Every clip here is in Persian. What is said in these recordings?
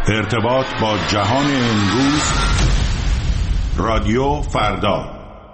ارتباط با جهان امروز. رادیو فردا.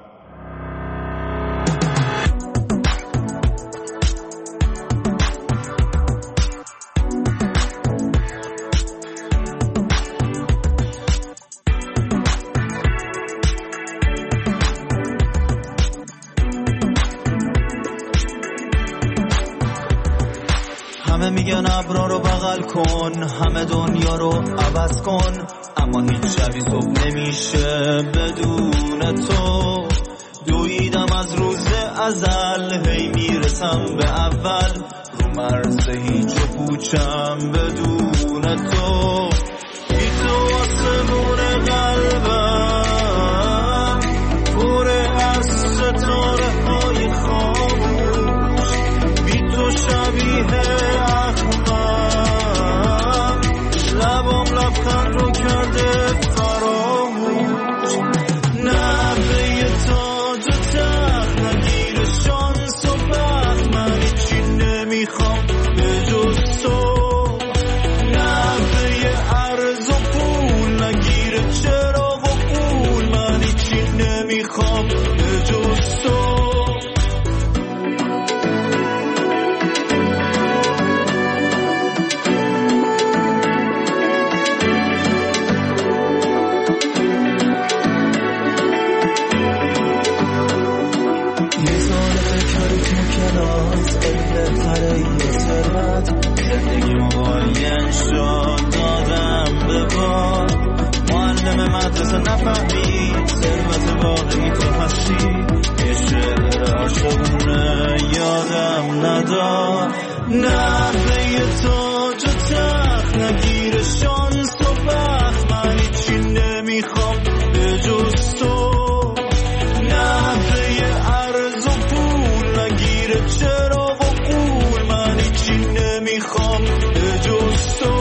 همه میگن ابرا رو بغل کن، همه دنیا رو عوض کن، اما هیچ شبی صبح نمیشه بدون تو. دویدم از روز ازل، هی میرسم به اول، رو مرز هیچ و پوچم بدون تو. بی تو آسمون قلبم پر از ستاره های خاموش، بی تو شبیه لبام لبخند رو کرده فراموش. نبه تاج و تخت نگیر شانس و بخت، من هیچی نمیخوام به جز تو. نبه ارز و پول نگیر چراغ و پول، من هیچی نمیخوام به جز تو. زندگی مباین شد دادم به بار، معلم مدرسه نفهمید ثروت واقعی تو هستی. یه شعر عاشقونه یادم ندار، نفه تاج و تخت نگیر شانس و بخت، من هیچی نمیخوام به جز تو. نفه ارز و پول نگیر چراغ و پول، من هیچی نمیخوام به جز تو.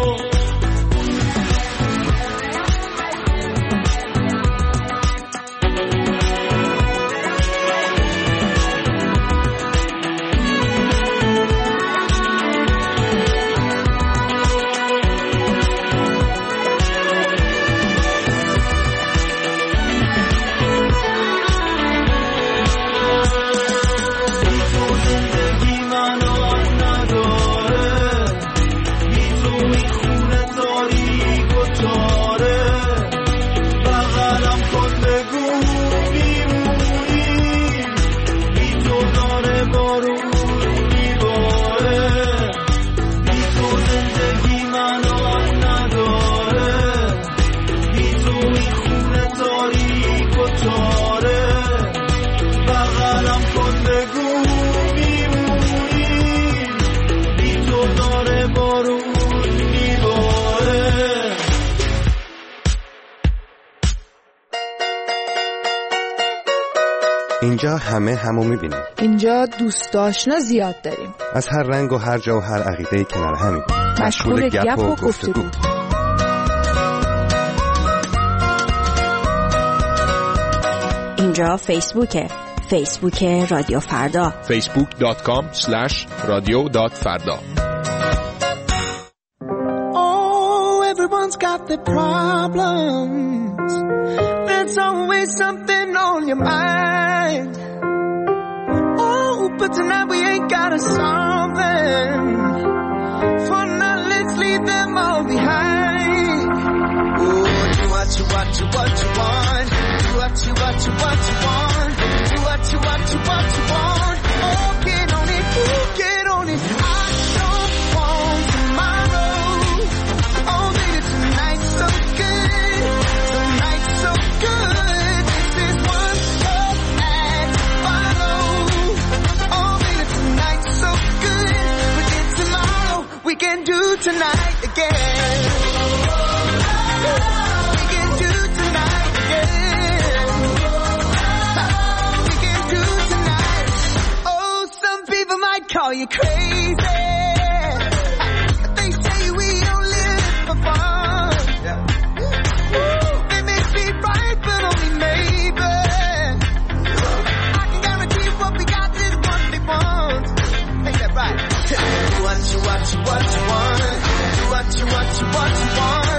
اینجا همه همو میبینیم. اینجا دوست آشنا زیاد داریم. از هر رنگ و هر جا و هر عقیده‌ای کنار همیم. مشغول گپ و گفتگو. اینجا فیسبوکه. فیسبوک رادیو فردا. facebook.com/radio.farda. Oh, everyone's got their problems. There's always something on your mind. Oh, but tonight we ain't gotta solve them. For now, let's leave them all behind. Oh, do what you want. Do what you want. Do what you want. Do what you want. Do what you want. Do what you want. Oh, get on it. Oh, get on it. I don't want tomorrow. Oh, baby, tonight's so good. Tonight's so good. This is one step and follow. Oh, baby, tonight's so good. Forget tomorrow. We can do tonight again. We can do tonight again. We can do tonight. Oh, some people might call you crazy. They say we only live for fun. They may be right, but only maybe. I can guarantee what we got is what they want. Ain't that right? Do what you want. Do what you want.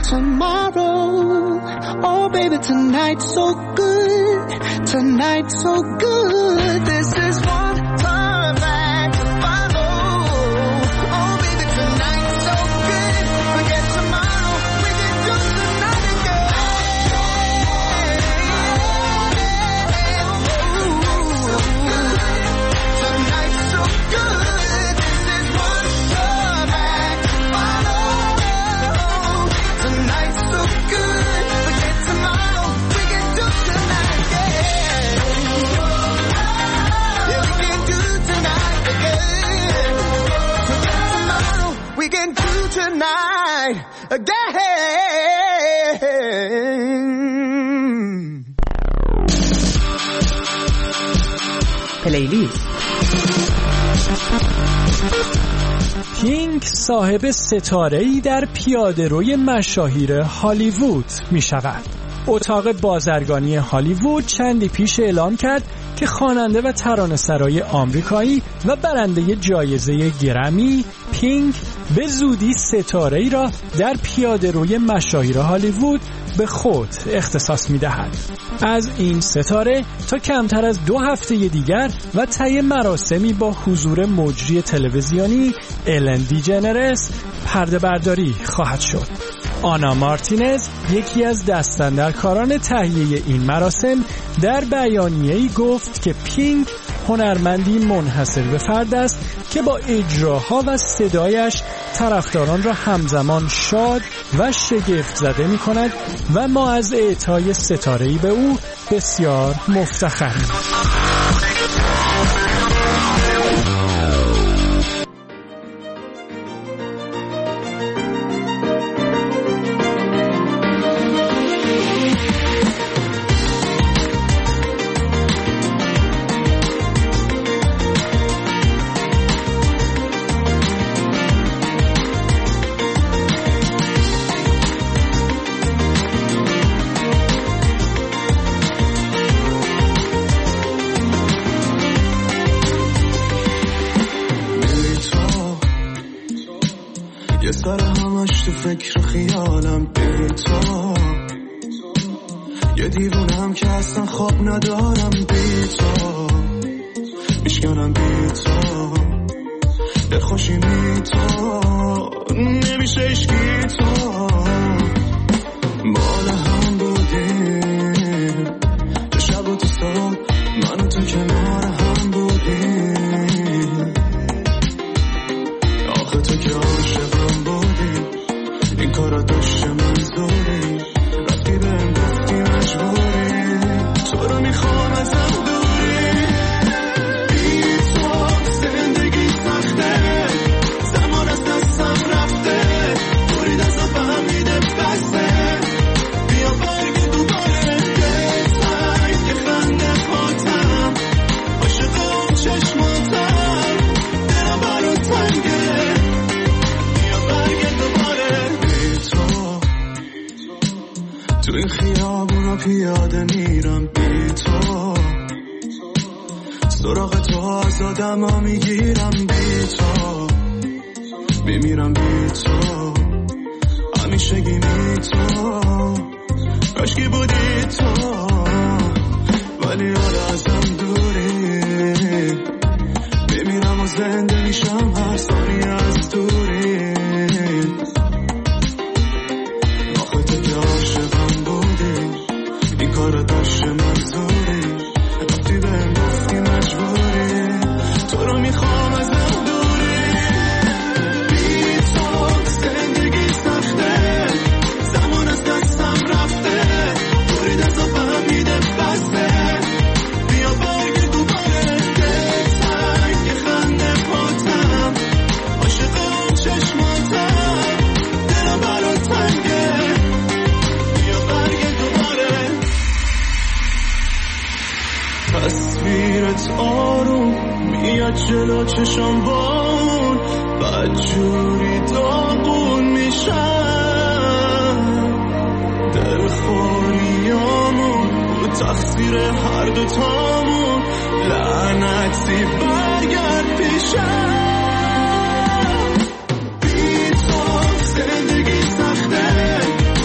tomorrow. Oh baby, tonight's so good. Tonight's so good. This is one time back to follow. Oh baby, tonight's so good. Forget tomorrow, we can do tonight again. Tonight's so good. This is one time back to follow. Tonight's so good. Forget tomorrow, we can do tonight again. Yeah, we can do tonight again. Forget tomorrow, we can do tonight again. پلیلیست. پینک صاحب ستاره‌ای در پیاده‌روی مشاهیر هالیوود می شود. اتاق بازرگانی هالیوود چندی پیش اعلام کرد که خواننده و ترانه‌سرای آمریکایی و برنده جایزه گرمی پینک به زودی ستاره‌ای را در پیاده‌روی مشاهیر هالیوود به خود اختصاص می‌دهد. از این ستاره تا کمتر از 2 هفته دیگر و طی مراسمی با حضور مجری تلویزیونی الن دیجنرس پرده برداری خواهد شد. آنا مارتینز، یکی از دستاندرکاران تهیه این مراسم، در بیانیه‌ای گفت که پینک هنرمندی منحصر به فرد است که با اجراها و صدایش طرفداران را همزمان شاد و شگفت زده می کند و ما از اعطای ستاره‌ای به او بسیار مفتخریم. یه سر همش تو فکر خیالم بی تو، یه دیوونم که اصلا خواب ندارم بی تو، میشکنم بی تو، دلخوشی می تو، نمیشه اشکی تو، مال هم بودیم تو شب و تو صبح، من و تو کنار هم بودیم، آخه تو که عاشقم بودی، این کارا داشته منظوری، رفتی بهم گفتی مجبوری، تو رو میخوام ازم دوری، بی تو زندگی سخته، زمان از دستم رفته، برید ازم فهمیده بسته، بیا برگه دوباره بزن یه خنده پاتم، عاشق اون چشماتم، دلم برات تنگه، بیا برگه دوباره بی تو، تو این خیابونا پیاده میرم بی تو، سراغ تو از آدما میگیرم بی تو، میمیرم بی تو، همیشگی بی تو، کاشکی بودی تو، ولی حالا ازم دوری، میمیرم و زنده میشم هر ثانیه از دوری، آخه تو که عاشقم بودی، این کارو داشته منظوری، رفتی بهم گفتی مجبوری، تو رو میخوام ازم دوری، بی تو زندگی سخته، زمان از دستم رفته، برید ازم فهمیده بسته، بیا برگه دوباره بزن یه خنده پاتم، عاشق اون چشماتم، دلم برات تنگه، بیا برگه دوباره، تصویرت آروم میاد جلو چشم بان، بدجوری داغون میشم، دلخوریامون رو تقصیر هر دوتامون، لعنتی برگرد پیشم، بی تو زندگی سخته،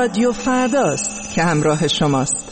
رادیو فرداست که همراه شماست.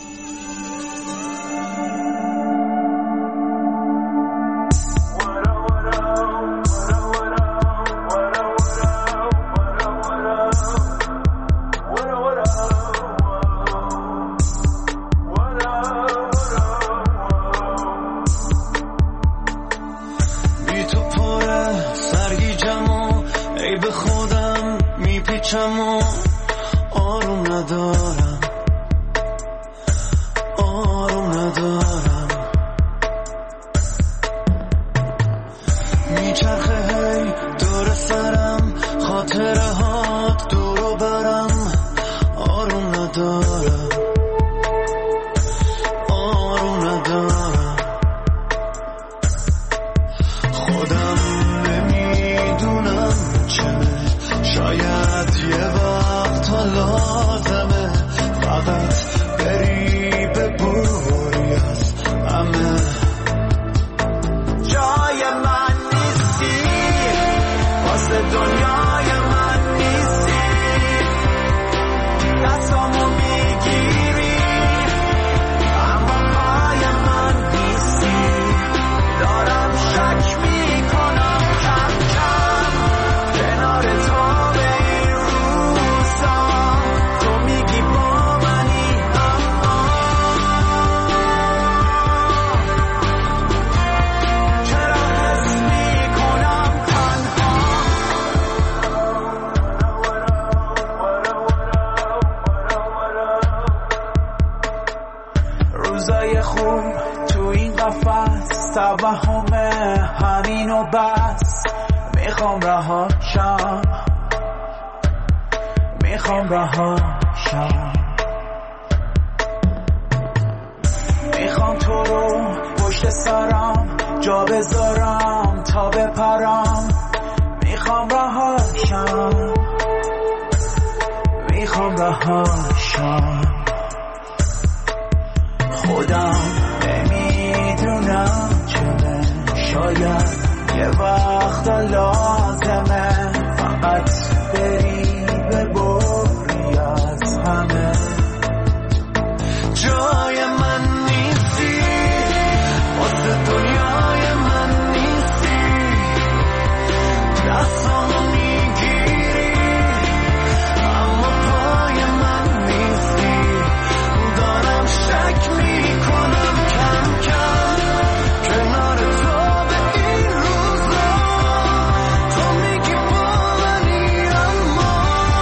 میخوام تو رو پشت سرم جا بذارم تا بپرم، میخوام رهاشم، میخوام رهاشم. خودم نمیدونم چه، شاید یه وقت لازمه فقط بری ببری از همه. جای من نیستی، واسه دنیای من نیستی، دستامو میگیری اما پای من نیستی. دارم شک میکنم کم کم کنار تو به این روزا، تو میگی با منی اما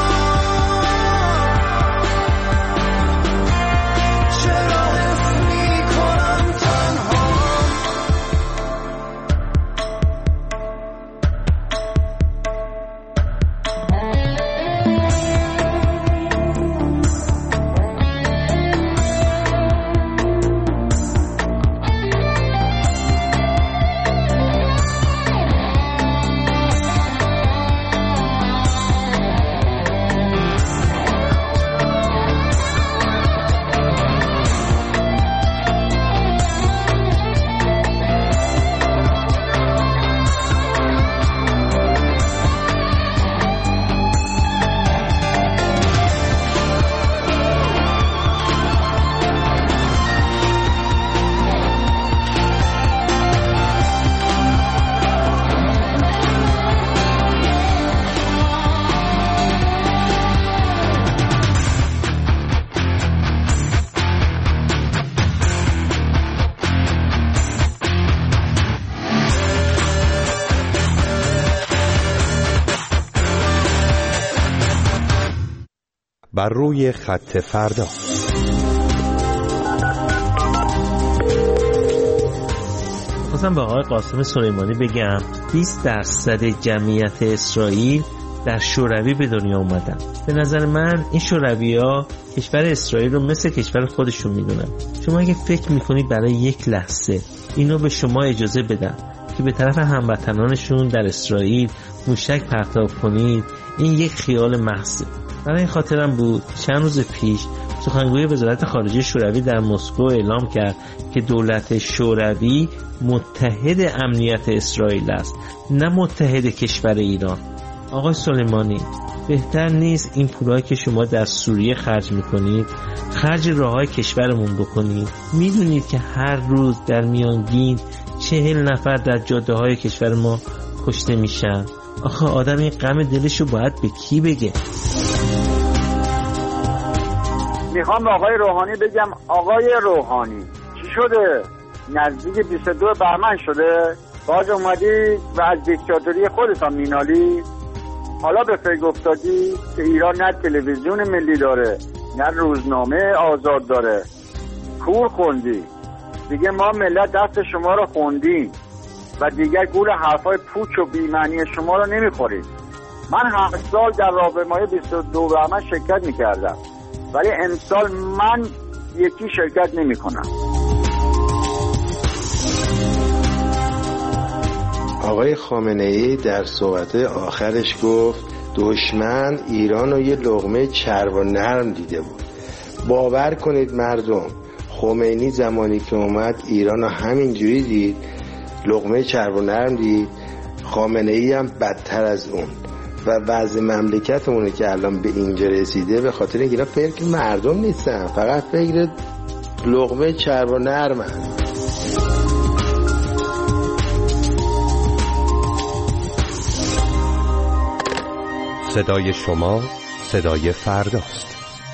چرا حس میکنم تنها. بر روی خط فردا. خواستم به آقای قاسم سلیمانی بگم 20% جمعیت اسرائیل در شوروی به دنیا اومدن. به نظر من این شوروی‌ها کشور اسرائیل رو مثل کشور خودشون میدونن. شما اگه فکر میکنید برای یک لحظه اینو به شما اجازه بدن که به طرف هموطنانشون در اسرائیل موشک پرتاب کنید، این یک خیال محضه. برای این خاطرم بود چند روز پیش سخنگوی وزارت خارجه شوروی در مسکو اعلام کرد که دولت شوروی متحد امنیت اسرائیل است، نه متحد کشور ایران. آقای سلیمانی، بهتر نیست این پولایی که شما در سوریه خرج میکنید خرج راههای کشورمون بکنید؟ میدونید که هر روز در میانگین 40 نفر در جاده های کشور ما کشته میشن. آخه آدم این غم دلشو باید به کی بگه؟ میخوام به آقای روحانی بگم آقای روحانی چی شده؟ نزدیک 22 بهمن شده؟ باز اومدی و از دیکتاتوری خودتان مینالی؟ حالا به فکر افتادی که ایران نه تلویزیون ملی داره نه روزنامه آزاد داره. کور خوندی دیگه، ما ملت دست شما رو خوندیم و دیگر گول حرفای پوچ و بی‌معنی شما رو نمیخورید. من هر سال در راهپیمایی 22 بهمن شرکت میکردم ولی امسال من یکی شرکت نمیکنم. آقای خامنه‌ای در صحبت آخرش گفت دشمن ایران رو یه لقمه چرب و نرم دیده بود. باور کنید مردم، خمینی زمانی که اومد ایران رو همینجوری دید، لقمه چرب و نرم دید. خامنه‌ای هم بدتر از اون و وضع مملکتمونه که الان به اینجا رسیده به خاطر اینکه اینا فکر مردم نیستن، فقط فکر لقمه چرب و نرمن. صدای شما صدای فرداست.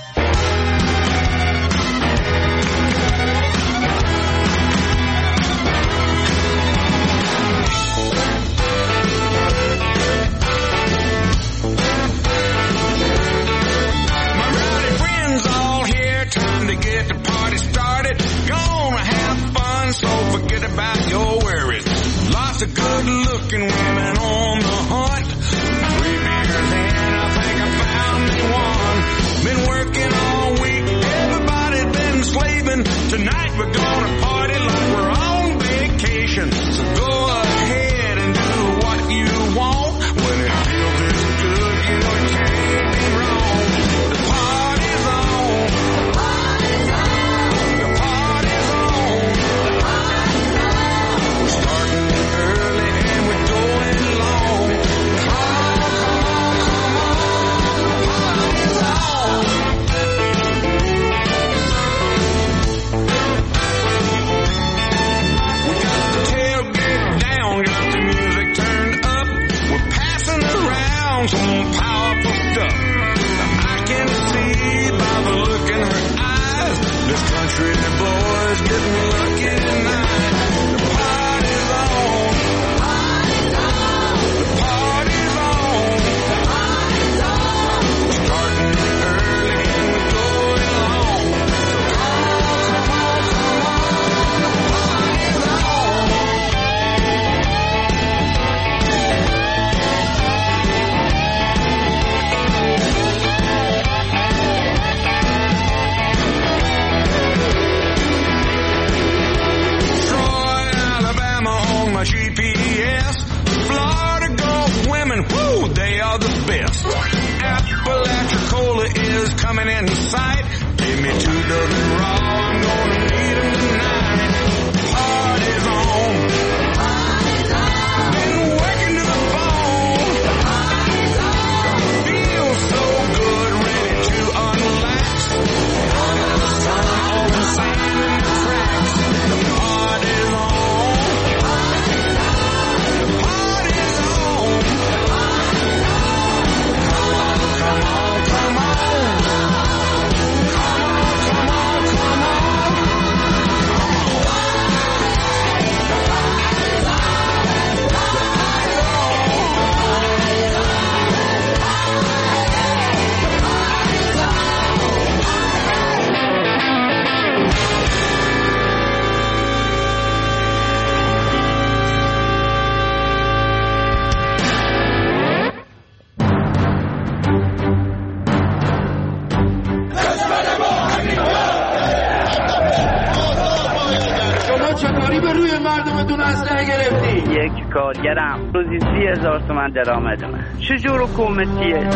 کارگرم روزی 30,000 تومان درآمدمه. چجور حکومتیه؟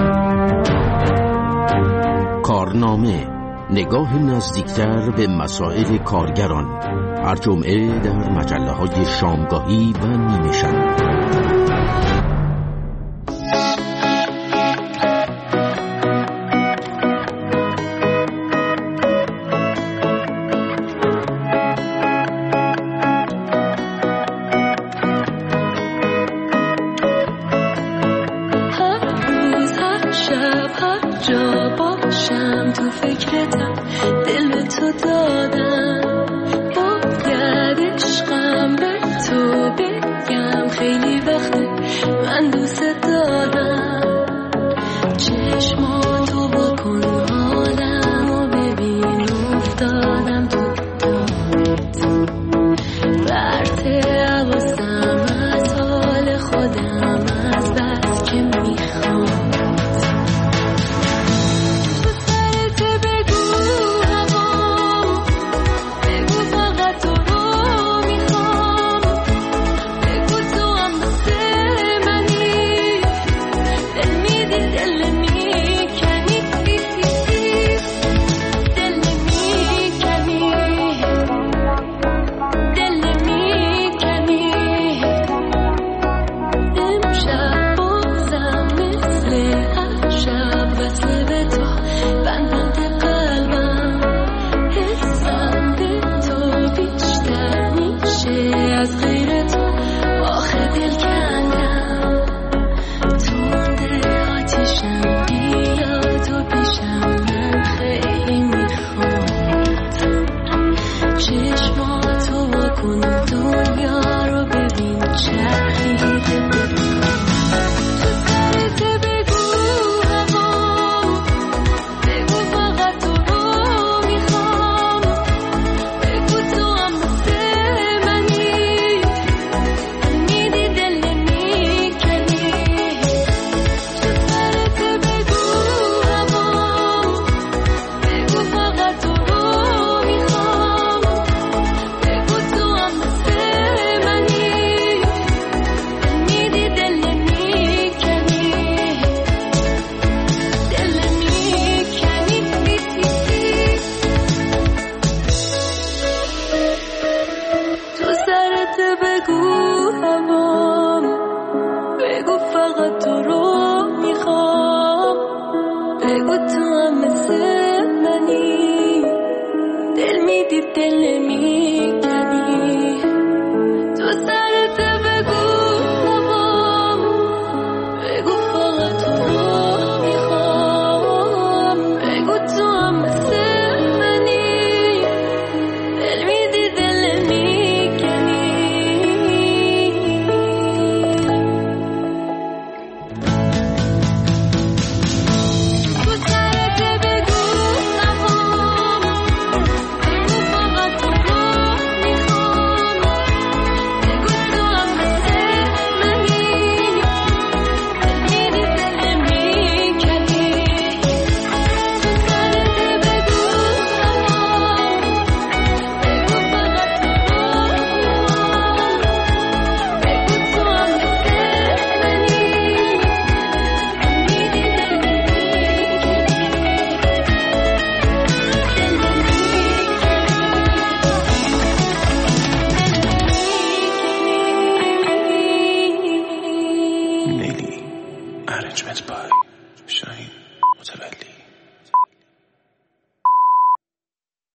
کارنامه، نگاه نزدیکتر به مسائل کارگران، هر جمعه در مجله‌های شامگاهی و نیمه شب. دادم باید عشقم به تو بگم خیلی وقته من دوست دارم چشماتو بکن حالمو ببین افتادم تو دارت برته حواسم از حال خودم از بس که میخوام دل میدی دل